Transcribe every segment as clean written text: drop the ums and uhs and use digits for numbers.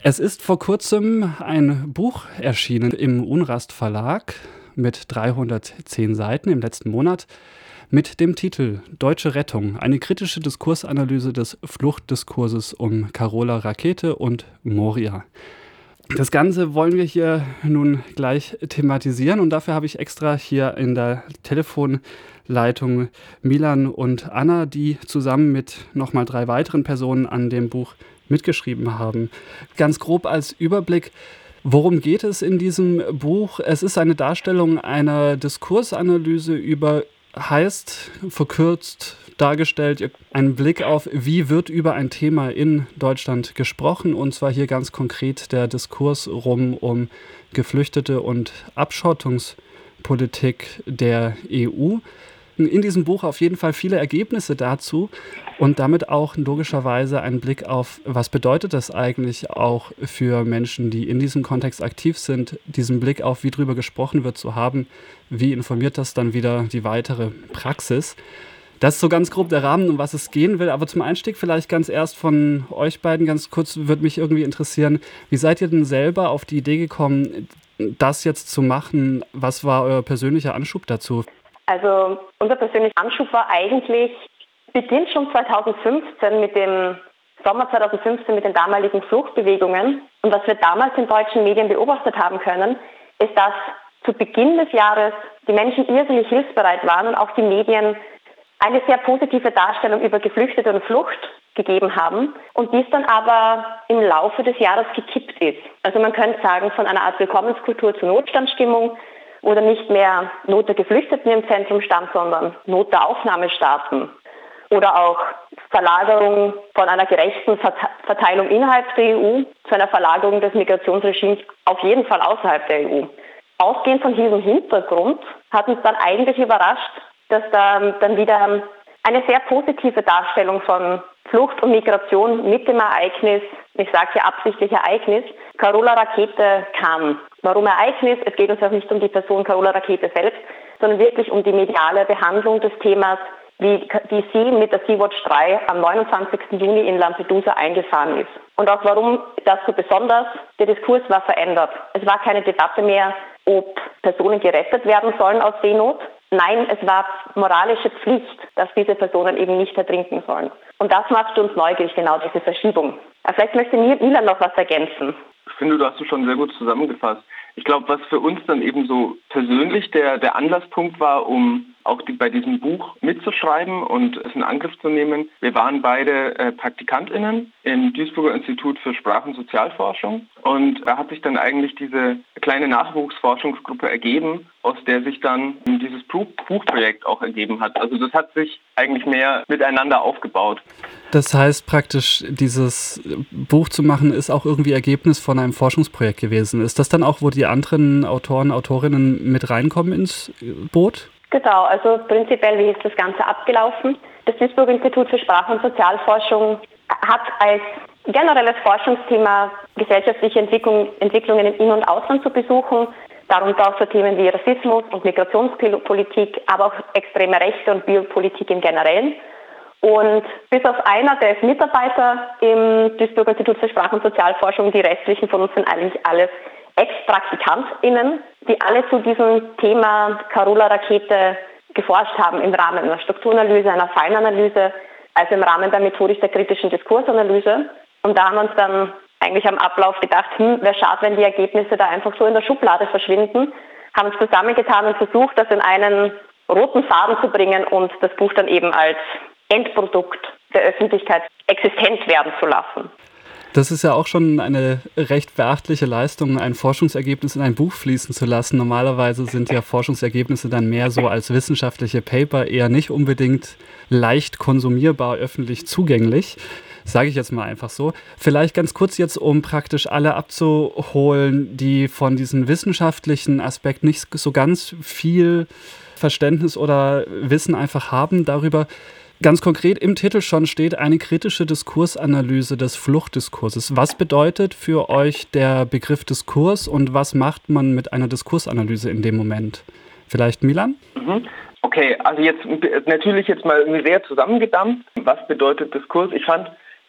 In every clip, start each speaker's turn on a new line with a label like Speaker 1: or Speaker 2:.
Speaker 1: Es ist vor kurzem ein Buch erschienen im Unrast Verlag mit 310 Seiten im letzten Monat mit dem Titel Deutsche Rettung, eine kritische Diskursanalyse des Fluchtdiskurses um Carola Rackete und Moria. Das Ganze wollen wir hier nun gleich thematisieren und dafür habe ich extra hier in der Telefonleitung Milan und Anna, die zusammen mit nochmal 3 weiteren Personen an dem Buch mitgeschrieben haben. Ganz grob als Überblick, worum geht es in diesem Buch? Es ist eine Darstellung einer Diskursanalyse über, heißt verkürzt dargestellt, ein Blick auf, wie wird über ein Thema in Deutschland gesprochen, und zwar hier ganz konkret der Diskurs um Geflüchtete und Abschottungspolitik der EU. In diesem Buch auf jeden Fall viele Ergebnisse dazu und damit auch logischerweise ein Blick auf, was bedeutet das eigentlich auch für Menschen, die in diesem Kontext aktiv sind, diesen Blick auf, wie drüber gesprochen wird, zu haben, wie informiert das dann wieder die weitere Praxis. Das ist so ganz grob der Rahmen, um was es gehen will. Aber zum Einstieg vielleicht ganz erst von euch beiden ganz kurz, würde mich irgendwie interessieren, wie seid ihr denn selber auf die Idee gekommen, das jetzt zu machen? Was war euer persönlicher Anschub dazu?
Speaker 2: Also unser persönlicher Anschub war eigentlich, beginnt schon 2015 mit dem Sommer 2015 mit den damaligen Fluchtbewegungen. Und was wir damals in deutschen Medien beobachtet haben können, ist, dass zu Beginn des Jahres die Menschen irrsinnig hilfsbereit waren und auch die Medien eine sehr positive Darstellung über Geflüchtete und Flucht gegeben haben und dies dann aber im Laufe des Jahres gekippt ist. Also man könnte sagen, von einer Art Willkommenskultur zur Notstandsstimmung, oder nicht mehr Not der Geflüchteten im Zentrum stand, sondern Not der Aufnahmestaaten. Oder auch Verlagerung von einer gerechten Verteilung innerhalb der EU zu einer Verlagerung des Migrationsregimes auf jeden Fall außerhalb der EU. Ausgehend von diesem Hintergrund hat uns dann eigentlich überrascht, dass da dann wieder eine sehr positive Darstellung von Flucht und Migration mit dem Ereignis, ich sage hier absichtlich Ereignis, Carola Rackete kam. Warum Ereignis? Es geht uns auch nicht um die Person Carola Rackete selbst, sondern wirklich um die mediale Behandlung des Themas, wie sie mit der Sea-Watch 3 am 29. Juni in Lampedusa eingefahren ist. Und auch warum das so besonders, der Diskurs war verändert. Es war keine Debatte mehr, ob Personen gerettet werden sollen aus Seenot. Nein, es war moralische Pflicht, dass diese Personen eben nicht ertrinken sollen. Und das macht uns neugierig, genau diese Verschiebung. Aber vielleicht möchte Milan noch was ergänzen.
Speaker 3: Ich finde, du hast es schon sehr gut zusammengefasst. Ich glaube, was für uns dann eben so persönlich der Anlasspunkt war, um auch bei diesem Buch mitzuschreiben und es in Angriff zu nehmen. Wir waren beide PraktikantInnen im Duisburger Institut für Sprach- und Sozialforschung und da hat sich dann eigentlich diese kleine Nachwuchsforschungsgruppe ergeben, aus der sich dann dieses Buchprojekt auch ergeben hat. Also das hat sich eigentlich mehr miteinander aufgebaut.
Speaker 1: Das heißt praktisch, dieses Buch zu machen, ist auch irgendwie Ergebnis von einem Forschungsprojekt gewesen. Ist das dann auch, wo die anderen Autoren, Autorinnen mit reinkommen ins Boot?
Speaker 2: Genau, also prinzipiell, wie ist das Ganze abgelaufen? Das Duisburger Institut für Sprach- und Sozialforschung hat als generelles Forschungsthema gesellschaftliche Entwicklungen im In- und Ausland zu besuchen, darunter auch so Themen wie Rassismus und Migrationspolitik, aber auch extreme Rechte und Biopolitik im Generellen. Und bis auf einer, der ist Mitarbeiter im Duisburger Institut für Sprach- und Sozialforschung, die restlichen von uns sind eigentlich alles Ex-PraktikantInnen, die alle zu diesem Thema Carola Rackete geforscht haben im Rahmen einer Strukturanalyse, einer Fallenanalyse, also im Rahmen der Methodisch der kritischen Diskursanalyse. Und da haben wir uns dann eigentlich am Ablauf gedacht, wäre schade, wenn die Ergebnisse da einfach so in der Schublade verschwinden, haben uns zusammengetan und versucht, das in einen roten Faden zu bringen und das Buch dann eben als Endprodukt der Öffentlichkeit existent werden zu lassen.
Speaker 1: Das ist ja auch schon eine recht beachtliche Leistung, ein Forschungsergebnis in ein Buch fließen zu lassen. Normalerweise sind ja Forschungsergebnisse dann mehr so als wissenschaftliche Paper eher nicht unbedingt leicht konsumierbar, öffentlich zugänglich. Sage ich jetzt mal einfach so. Vielleicht ganz kurz jetzt, um praktisch alle abzuholen, die von diesen wissenschaftlichen Aspekten nicht so ganz viel Verständnis oder Wissen einfach haben darüber. Ganz konkret im Titel schon steht eine kritische Diskursanalyse des Fluchtdiskurses. Was bedeutet für euch der Begriff Diskurs und was macht man mit einer Diskursanalyse in dem Moment? Vielleicht Milan?
Speaker 3: Okay, also jetzt natürlich jetzt mal sehr zusammengedampft. Was bedeutet Diskurs? Ich fand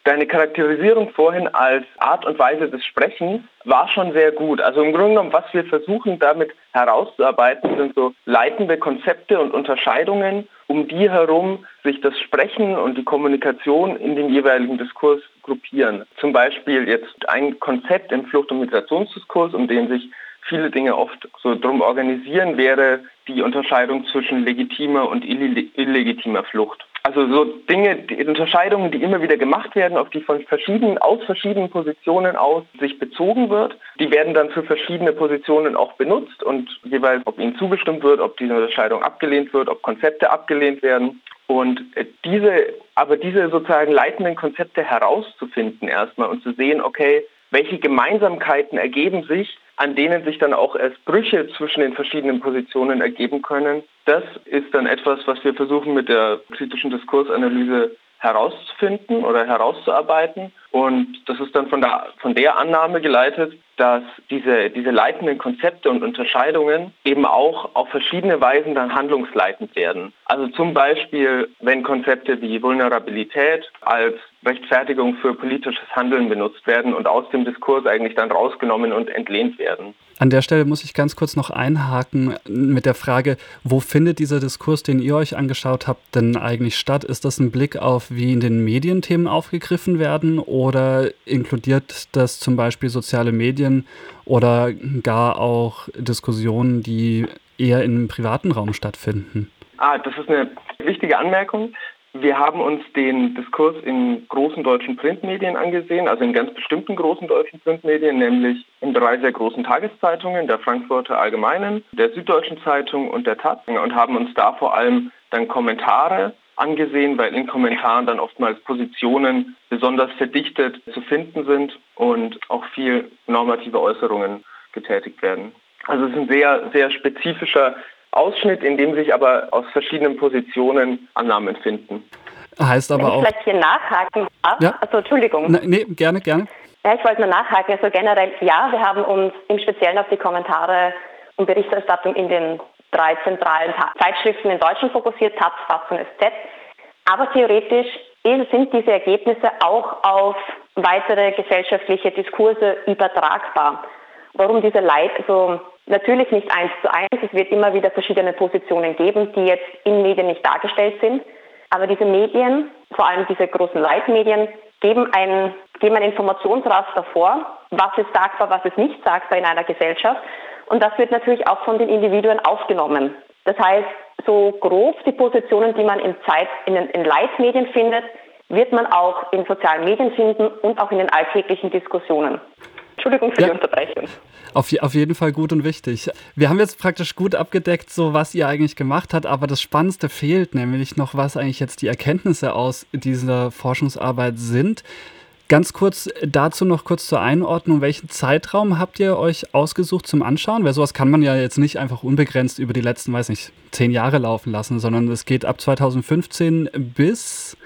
Speaker 3: deine Charakterisierung vorhin als Art und Weise des Sprechens war schon sehr gut. Also im Grunde genommen, was wir versuchen damit herauszuarbeiten, sind so leitende Konzepte und Unterscheidungen, um die herum sich das Sprechen und die Kommunikation in dem jeweiligen Diskurs gruppieren. Zum Beispiel jetzt ein Konzept im Flucht- und Migrationsdiskurs, um den sich viele Dinge oft so drum organisieren, wäre die Unterscheidung zwischen legitimer und illegitimer Flucht. Also so Dinge, die Unterscheidungen, die immer wieder gemacht werden, auf die aus verschiedenen Positionen aus sich bezogen wird, die werden dann für verschiedene Positionen auch benutzt und jeweils, ob ihnen zugestimmt wird, ob diese Unterscheidung abgelehnt wird, ob Konzepte abgelehnt werden. Und diese sozusagen leitenden Konzepte herauszufinden erstmal und zu sehen, okay, welche Gemeinsamkeiten ergeben sich, an denen sich dann auch erst Brüche zwischen den verschiedenen Positionen ergeben können. Das ist dann etwas, was wir versuchen mit der kritischen Diskursanalyse herauszufinden oder herauszuarbeiten. Und das ist dann von der Annahme geleitet, dass diese leitenden Konzepte und Unterscheidungen eben auch auf verschiedene Weisen dann handlungsleitend werden. Also zum Beispiel, wenn Konzepte wie Vulnerabilität als Rechtfertigung für politisches Handeln benutzt werden und aus dem Diskurs eigentlich dann rausgenommen und entlehnt werden.
Speaker 1: An der Stelle muss ich ganz kurz noch einhaken mit der Frage, wo findet dieser Diskurs, den ihr euch angeschaut habt, denn eigentlich statt? Ist das ein Blick auf, wie in den Medien Themen aufgegriffen werden oder inkludiert das zum Beispiel soziale Medien oder gar auch Diskussionen, die eher im privaten Raum stattfinden?
Speaker 3: Das ist eine wichtige Anmerkung. Wir haben uns den Diskurs in großen deutschen Printmedien angesehen, also in ganz bestimmten großen deutschen Printmedien, nämlich in 3 sehr großen Tageszeitungen, der Frankfurter Allgemeinen, der Süddeutschen Zeitung und der Taz, und haben uns da vor allem dann Kommentare angesehen, weil in Kommentaren dann oftmals Positionen besonders verdichtet zu finden sind und auch viel normative Äußerungen getätigt werden. Also es ist ein sehr, sehr spezifischer Ausschnitt, in dem sich aber aus verschiedenen Positionen Annahmen finden.
Speaker 1: Heißt aber auch...
Speaker 2: Wenn ich vielleicht hier nachhaken darf?
Speaker 1: Ja.
Speaker 2: Also Entschuldigung.
Speaker 1: Nee, gerne.
Speaker 2: Ja, ich wollte nur nachhaken. Also generell, ja, wir haben uns im Speziellen auf die Kommentare und Berichterstattung in den 3 zentralen Zeitschriften in Deutschland fokussiert, Taz, FAZ und SZ. Aber theoretisch sind diese Ergebnisse auch auf weitere gesellschaftliche Diskurse übertragbar. Warum diese also natürlich nicht 1:1, es wird immer wieder verschiedene Positionen geben, die jetzt in Medien nicht dargestellt sind. Aber diese Medien, vor allem diese großen Leitmedien, geben ein Informationsraster vor, was ist sagbar, was ist nicht sagbar in einer Gesellschaft. Und das wird natürlich auch von den Individuen aufgenommen. Das heißt, so grob die Positionen, die man in Leitmedien findet, wird man auch in sozialen Medien finden und auch in den alltäglichen Diskussionen. Entschuldigung für die Unterbrechung.
Speaker 1: Auf jeden Fall gut und wichtig. Wir haben jetzt praktisch gut abgedeckt, so was ihr eigentlich gemacht habt, aber das Spannendste fehlt nämlich noch, was eigentlich jetzt die Erkenntnisse aus dieser Forschungsarbeit sind. Ganz kurz dazu noch kurz zur Einordnung. Welchen Zeitraum habt ihr euch ausgesucht zum Anschauen? Weil sowas kann man ja jetzt nicht einfach unbegrenzt über die letzten, 10 Jahre laufen lassen, sondern es geht ab 2015 bis...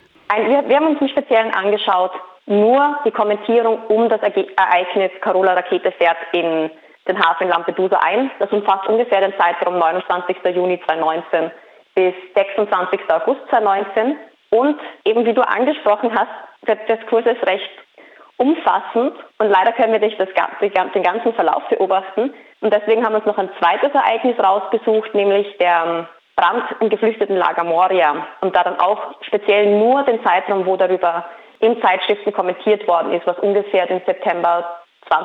Speaker 2: Wir haben uns im Speziellen angeschaut, nur die Kommentierung um das Ereignis Carola Rakete fährt in den Hafen Lampedusa ein. Das umfasst ungefähr den Zeitraum 29. Juni 2019 bis 26. August 2019. Und eben wie du angesprochen hast, der Diskurs ist recht umfassend und leider können wir nicht den ganzen Verlauf beobachten. Und deswegen haben wir uns noch ein zweites Ereignis rausgesucht, nämlich der Brand im Geflüchtetenlager Moria. Und da dann auch speziell nur den Zeitraum, wo darüber in Zeitschriften kommentiert worden ist, was ungefähr den September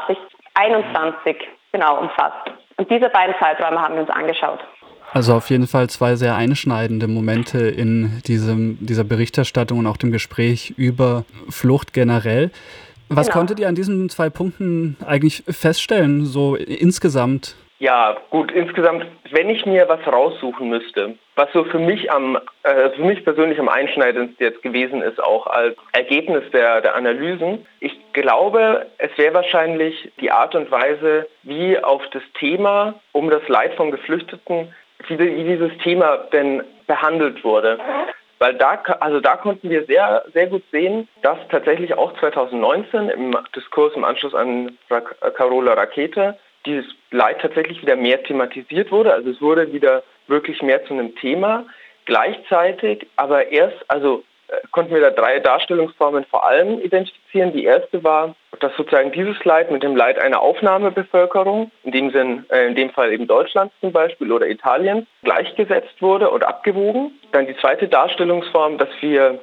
Speaker 2: 2021 genau umfasst. Und diese beiden Zeiträume haben wir uns angeschaut.
Speaker 1: Also auf jeden Fall 2 sehr einschneidende Momente in dieser Berichterstattung und auch dem Gespräch über Flucht generell. Was konntet ihr an diesen 2 Punkten eigentlich feststellen, so insgesamt?
Speaker 3: Ja, gut, insgesamt, wenn ich mir was raussuchen müsste, was so für mich persönlich am einschneidendsten jetzt gewesen ist, auch als Ergebnis der Analysen, ich glaube, es wäre wahrscheinlich die Art und Weise, wie auf das Thema um das Leid von Geflüchteten, wie dieses Thema denn behandelt wurde. Weil da konnten wir sehr, sehr gut sehen, dass tatsächlich auch 2019 im Diskurs im Anschluss an Carola Rakete dieses Leid tatsächlich wieder mehr thematisiert wurde. Also es wurde wieder wirklich mehr zu einem Thema. Gleichzeitig aber erst, konnten wir da 3 Darstellungsformen vor allem identifizieren. Die erste war, dass sozusagen dieses Leid mit dem Leid einer Aufnahmebevölkerung, in dem Fall eben Deutschlands zum Beispiel oder Italiens, gleichgesetzt wurde oder abgewogen. Dann die zweite Darstellungsform, dass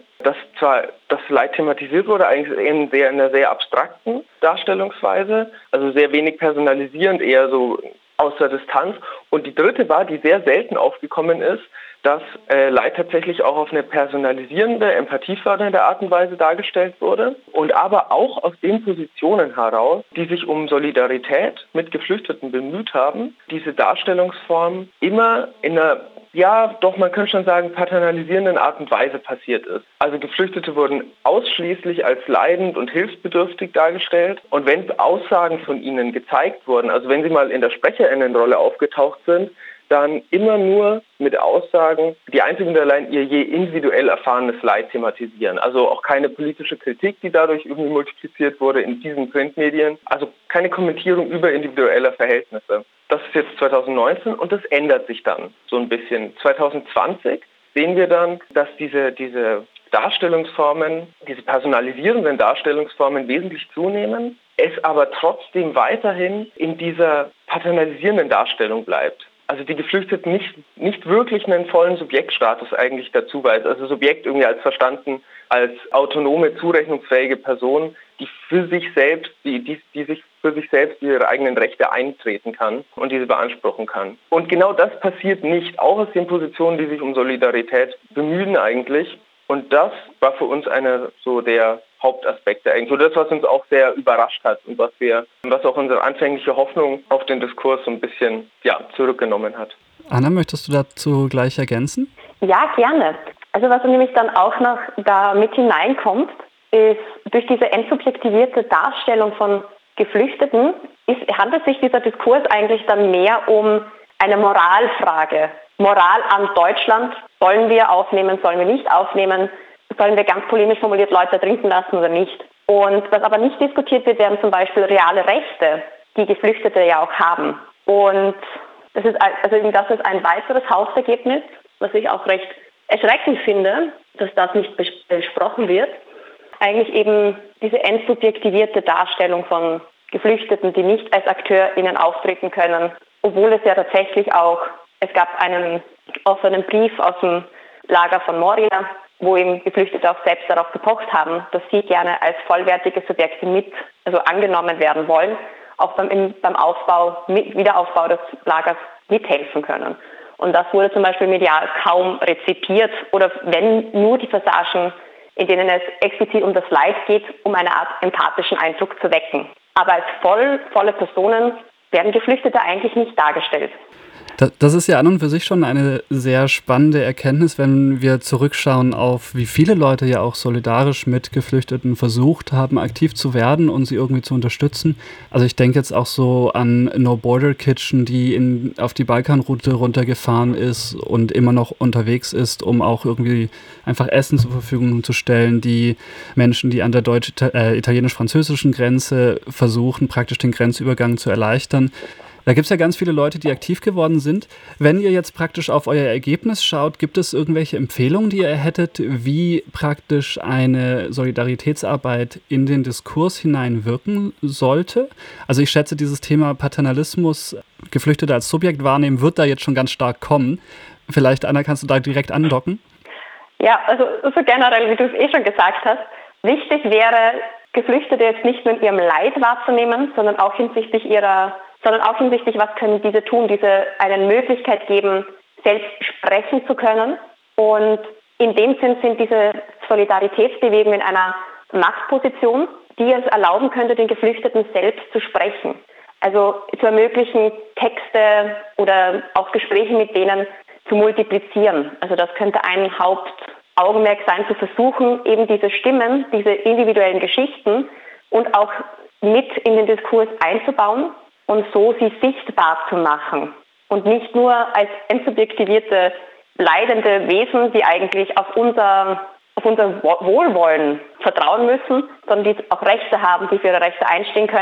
Speaker 3: zwar das Leid thematisiert wurde, eigentlich in einer sehr abstrakten Darstellungsweise, also sehr wenig personalisierend, eher so aus der Distanz. Und die dritte war, die sehr selten aufgekommen ist, dass Leid tatsächlich auch auf eine personalisierende, empathiefördernde Art und Weise dargestellt wurde und aber auch aus den Positionen heraus, die sich um Solidarität mit Geflüchteten bemüht haben, diese Darstellungsform immer in einer, ja, doch man könnte schon sagen, paternalisierenden Art und Weise passiert ist. Also Geflüchtete wurden ausschließlich als leidend und hilfsbedürftig dargestellt und wenn Aussagen von ihnen gezeigt wurden, also wenn sie mal in der Sprecherinnenrolle aufgetaucht sind, dann immer nur mit Aussagen, die einzig und allein ihr je individuell erfahrenes Leid thematisieren. Also auch keine politische Kritik, die dadurch irgendwie multipliziert wurde in diesen Printmedien. Also keine Kommentierung über individuelle Verhältnisse. Das ist jetzt 2019 und das ändert sich dann so ein bisschen. 2020 sehen wir dann, dass diese Darstellungsformen, diese personalisierenden Darstellungsformen wesentlich zunehmen, es aber trotzdem weiterhin in dieser paternalisierenden Darstellung bleibt. Also die Geflüchteten nicht wirklich einen vollen Subjektstatus eigentlich dazu weiß. Also Subjekt irgendwie als verstanden als autonome, zurechnungsfähige Person, die für sich selbst, die sich für sich selbst ihre eigenen Rechte eintreten kann und diese beanspruchen kann. Und genau das passiert nicht, auch aus den Positionen, die sich um Solidarität bemühen eigentlich. Und das war für uns einer so der Hauptaspekte eigentlich. So das, was uns auch sehr überrascht hat und was auch unsere anfängliche Hoffnung auf den Diskurs so ein bisschen zurückgenommen hat.
Speaker 1: Anna, möchtest du dazu gleich ergänzen?
Speaker 2: Ja, gerne. Also was nämlich dann auch noch da mit hineinkommt, ist durch diese entsubjektivierte Darstellung von Geflüchteten handelt sich dieser Diskurs eigentlich dann mehr um eine Moralfrage. Moral an Deutschland, sollen wir aufnehmen, sollen wir nicht aufnehmen, sollen wir ganz polemisch formuliert Leute trinken lassen oder nicht. Und was aber nicht diskutiert wird, wären zum Beispiel reale Rechte, die Geflüchtete ja auch haben. Und das ist ein weiteres Hauptergebnis, was ich auch recht erschreckend finde, dass das nicht besprochen wird. Eigentlich eben diese entsubjektivierte Darstellung von Geflüchteten, die nicht als AkteurInnen auftreten können, obwohl es ja tatsächlich auch, es gab einen offenen Brief aus dem Lager von Moria, wo eben Geflüchtete auch selbst darauf gepocht haben, dass sie gerne als vollwertige Subjekte angenommen werden wollen, auch beim Wiederaufbau des Lagers mithelfen können. Und das wurde zum Beispiel medial kaum rezipiert oder wenn nur die Passagen, in denen es explizit um das Leid geht, um eine Art empathischen Eindruck zu wecken. Aber als volle Personen werden Geflüchtete eigentlich nicht dargestellt.
Speaker 1: Das ist ja an und für sich schon eine sehr spannende Erkenntnis, wenn wir zurückschauen auf, wie viele Leute ja auch solidarisch mit Geflüchteten versucht haben, aktiv zu werden und sie irgendwie zu unterstützen. Also ich denke jetzt auch so an No Border Kitchen, die auf die Balkanroute runtergefahren ist und immer noch unterwegs ist, um auch irgendwie einfach Essen zur Verfügung zu stellen. Die Menschen, die an der italienisch-französischen Grenze versuchen, praktisch den Grenzübergang zu erleichtern. Da gibt es ja ganz viele Leute, die aktiv geworden sind. Wenn ihr jetzt praktisch auf euer Ergebnis schaut, gibt es irgendwelche Empfehlungen, die ihr hättet, wie praktisch eine Solidaritätsarbeit in den Diskurs hinein wirken sollte? Also ich schätze, dieses Thema Paternalismus, Geflüchtete als Subjekt wahrnehmen, wird da jetzt schon ganz stark kommen. Vielleicht, Anna, kannst du da direkt andocken?
Speaker 2: Ja, also so generell, wie du es schon gesagt hast, wichtig wäre, Geflüchtete jetzt nicht nur in ihrem Leid wahrzunehmen, sondern auch hinsichtlich was können diese tun, diese eine Möglichkeit geben, selbst sprechen zu können. Und in dem Sinn sind diese Solidaritätsbewegungen in einer Machtposition, die es erlauben könnte, den Geflüchteten selbst zu sprechen. Also zu ermöglichen, Texte oder auch Gespräche mit denen zu multiplizieren. Also das könnte ein Hauptaugenmerk sein, zu versuchen, eben diese Stimmen, diese individuellen Geschichten und auch mit in den Diskurs einzubauen und so sie sichtbar zu machen und nicht nur als entsubjektivierte, leidende Wesen, die eigentlich auf unser Wohlwollen vertrauen müssen, sondern die auch Rechte haben, die für ihre Rechte einstehen können,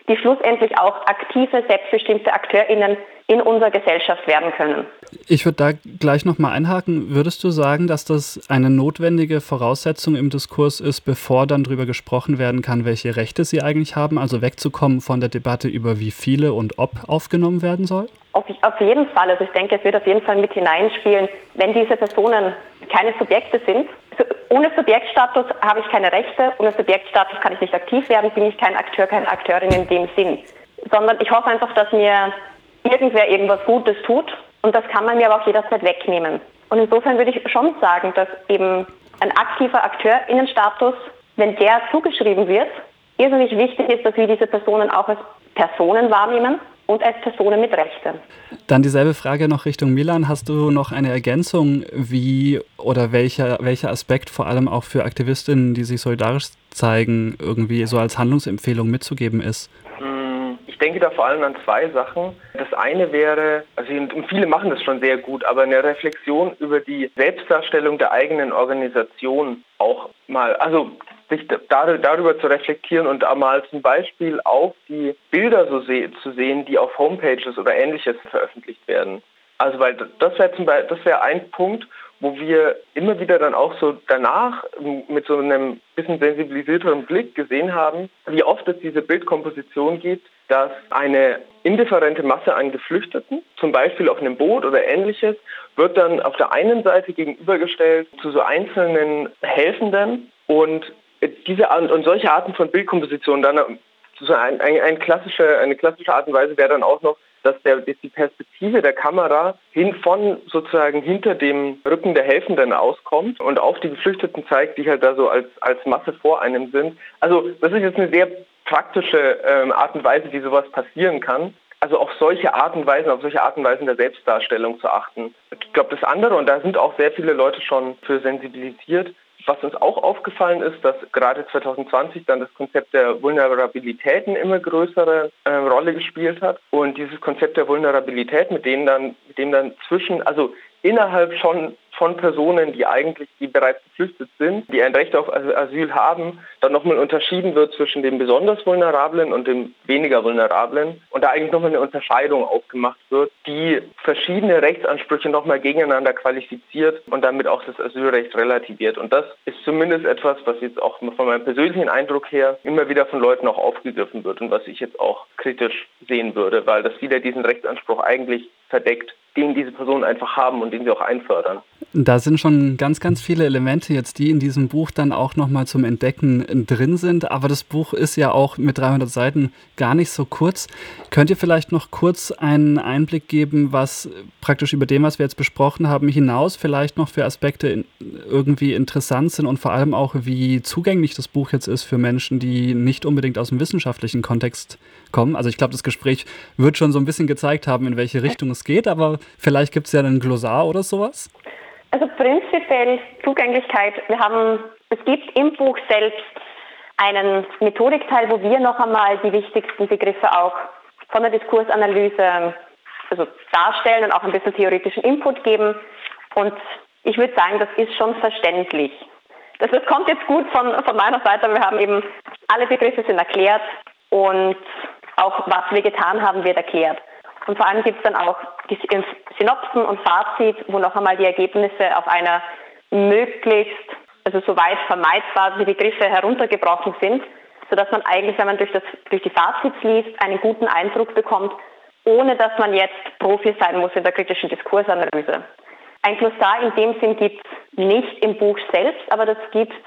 Speaker 2: die schlussendlich auch aktive, selbstbestimmte AkteurInnen in unserer Gesellschaft werden können.
Speaker 1: Ich würde da gleich nochmal einhaken. Würdest du sagen, dass das eine notwendige Voraussetzung im Diskurs ist, bevor dann darüber gesprochen werden kann, welche Rechte sie eigentlich haben, also wegzukommen von der Debatte über wie viele und ob aufgenommen werden soll?
Speaker 2: Auf jeden Fall. Also ich denke, es wird auf jeden Fall mit hineinspielen, wenn diese Personen keine Subjekte sind. Also ohne Subjektstatus habe ich keine Rechte, ohne Subjektstatus kann ich nicht aktiv werden, bin ich kein Akteur, keine Akteurin in dem Sinn. Sondern ich hoffe einfach, dass mir irgendwer irgendwas Gutes tut und das kann man mir aber auch jederzeit wegnehmen. Und insofern würde ich schon sagen, dass eben ein aktiver AkteurInnenstatus, wenn der zugeschrieben wird, irrsinnig wichtig ist, dass wir diese Personen auch als Personen wahrnehmen und als Personen mit Rechten.
Speaker 1: Dann dieselbe Frage noch Richtung Milan. Hast du noch eine Ergänzung, wie oder welcher Aspekt vor allem auch für Aktivistinnen, die sich solidarisch zeigen, irgendwie so als Handlungsempfehlung mitzugeben ist?
Speaker 3: Ich denke da vor allem an zwei Sachen. Das eine wäre, und viele machen das schon sehr gut, aber eine Reflexion über die Selbstdarstellung der eigenen Organisation auch mal, also sich darüber zu reflektieren und mal zum Beispiel auch die Bilder zu sehen, die auf Homepages oder Ähnliches veröffentlicht werden. Also weil das wäre ein Punkt, wo wir immer wieder dann auch so danach mit so einem bisschen sensibilisierteren Blick gesehen haben, wie oft es diese Bildkomposition gibt, dass eine indifferente Masse an Geflüchteten, zum Beispiel auf einem Boot oder Ähnliches, wird dann auf der einen Seite gegenübergestellt zu so einzelnen Helfenden und solche Arten von Bildkompositionen dann so eine klassische Art und Weise wäre dann auch noch, dass die Perspektive der Kamera hinter dem Rücken der Helfenden auskommt und auf die Geflüchteten zeigt, die halt da so als Masse vor einem sind. Also das ist jetzt eine sehr praktische Art und Weise, wie sowas passieren kann. Also auf solche Art und Weisen der Selbstdarstellung zu achten. Ich glaube, das andere, und da sind auch sehr viele Leute schon für sensibilisiert, was uns auch aufgefallen ist, dass gerade 2020 dann das Konzept der Vulnerabilität eine immer größere Rolle gespielt hat. Und dieses Konzept der Vulnerabilität, mit dem dann innerhalb schon von Personen, die bereits geflüchtet sind, die ein Recht auf Asyl haben, dann nochmal unterschieden wird zwischen dem besonders Vulnerablen und dem weniger Vulnerablen und da eigentlich nochmal eine Unterscheidung aufgemacht wird, die verschiedene Rechtsansprüche nochmal gegeneinander qualifiziert und damit auch das Asylrecht relativiert. Und das ist zumindest etwas, was jetzt auch von meinem persönlichen Eindruck her immer wieder von Leuten auch aufgegriffen wird und was ich jetzt auch kritisch sehen würde, weil das wieder diesen Rechtsanspruch eigentlich verdeckt, den diese Personen einfach haben und den sie auch einfördern.
Speaker 1: Da sind schon ganz, ganz viele Elemente jetzt, die in diesem Buch dann auch nochmal zum Entdecken drin sind. Aber das Buch ist ja auch mit 300 Seiten gar nicht so kurz. Könnt ihr vielleicht noch kurz einen Einblick geben, was praktisch über dem, was wir jetzt besprochen haben, hinaus vielleicht noch für Aspekte irgendwie interessant sind und vor allem auch, wie zugänglich das Buch jetzt ist für Menschen, die nicht unbedingt aus dem wissenschaftlichen Kontext kommen? Also ich glaube, das Gespräch wird schon so ein bisschen gezeigt haben, in welche Richtung es geht, aber vielleicht gibt es ja ein Glossar oder sowas?
Speaker 2: Also prinzipiell Zugänglichkeit. Es gibt im Buch selbst einen Methodikteil, wo wir noch einmal die wichtigsten Begriffe auch von der Diskursanalyse darstellen und auch ein bisschen theoretischen Input geben. Und ich würde sagen, das ist schon verständlich. Das kommt jetzt gut von meiner Seite. Wir haben eben, alle Begriffe sind erklärt und auch was wir getan haben, wird erklärt. Und vor allem gibt es dann auch die Synopsen und Fazit, wo noch einmal die Ergebnisse auf einer möglichst, soweit vermeidbar die Begriffe heruntergebrochen sind, sodass man eigentlich, wenn man durch die Fazits liest, einen guten Eindruck bekommt, ohne dass man jetzt Profi sein muss in der kritischen Diskursanalyse. Ein Glossar in dem Sinn gibt es nicht im Buch selbst, aber da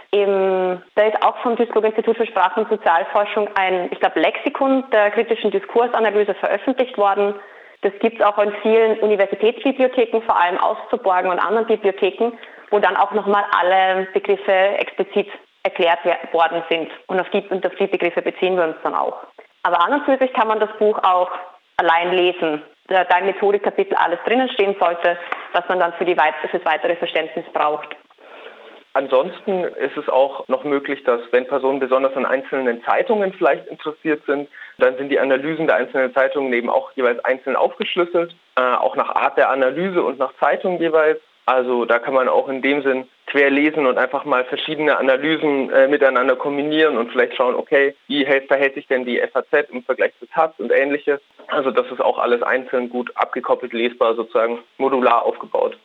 Speaker 2: ist auch vom Duisburg-Institut für Sprachen- und Sozialforschung ein, Lexikon der kritischen Diskursanalyse veröffentlicht worden. Das gibt es auch in vielen Universitätsbibliotheken, vor allem Auszuborgen und anderen Bibliotheken, wo dann auch nochmal alle Begriffe explizit erklärt worden sind. Und auf die Begriffe beziehen wir uns dann auch. Aber an und für sich kann man das Buch auch allein lesen. Da im Methodikkapitel alles drinnen stehen sollte, was man dann fürs weitere Verständnis braucht.
Speaker 3: Ansonsten ist es auch noch möglich, dass wenn Personen besonders an einzelnen Zeitungen vielleicht interessiert sind, dann sind die Analysen der einzelnen Zeitungen eben auch jeweils einzeln aufgeschlüsselt, auch nach Art der Analyse und nach Zeitung jeweils. Also da kann man auch in dem Sinn quer lesen und einfach mal verschiedene Analysen miteinander kombinieren und vielleicht schauen, okay, wie verhält sich denn die FAZ im Vergleich zu Taz und ähnliches. Also das ist auch alles einzeln gut abgekoppelt lesbar, sozusagen modular aufgebaut.